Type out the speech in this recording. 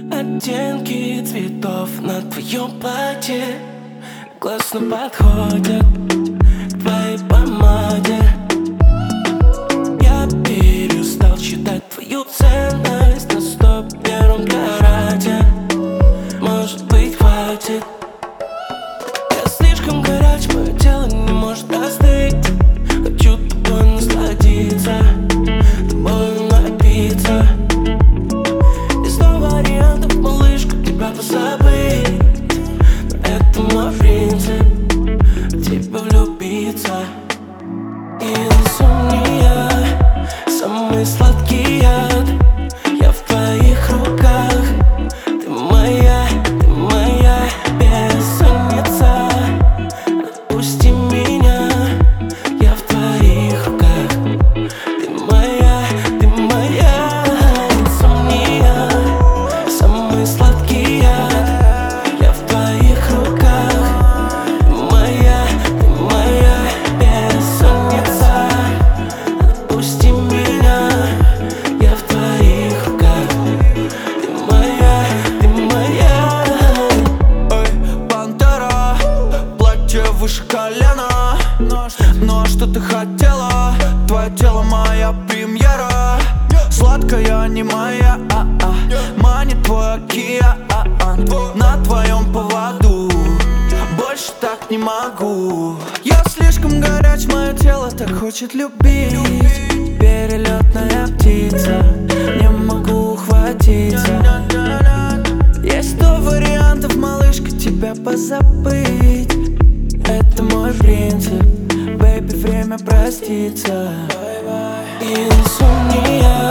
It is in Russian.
Оттенки цветов на твоем платье классно подходят к твоей помаде. Я перестал считать твою ценность на 101-м карате. Может быть, хватит. Я слишком горяч, мое тело не может остыть. Хочу тобой насладиться, тобой напиться. Есть 100 вариантов, малышка, тебя позабыть. Но это мой принцип, в тебя влюбиться. Инсомния, самый сладкий яд. Я в твоих руках, ты моя бессонница. Отпусти меня, я в твоих руках, ты моя инсомния, самый сладкий яд. Я в твоих руках, ты моя бессонница. Отпусти меня, я в твоих руках, ты моя. Эй, пантера, платье выше колена. Ну а что ты хотела? Твое тело моя премьера. Сладкая не моя, манит твой океан. На твоем поводу больше так не могу. Я слишком горяч, мое тело так хочет любить. Перелетная птица, не могу ухватиться. Есть 100 вариантов, малышка, тебя позабыть. Это мой принцип, бэйби, время проститься. Инсомния,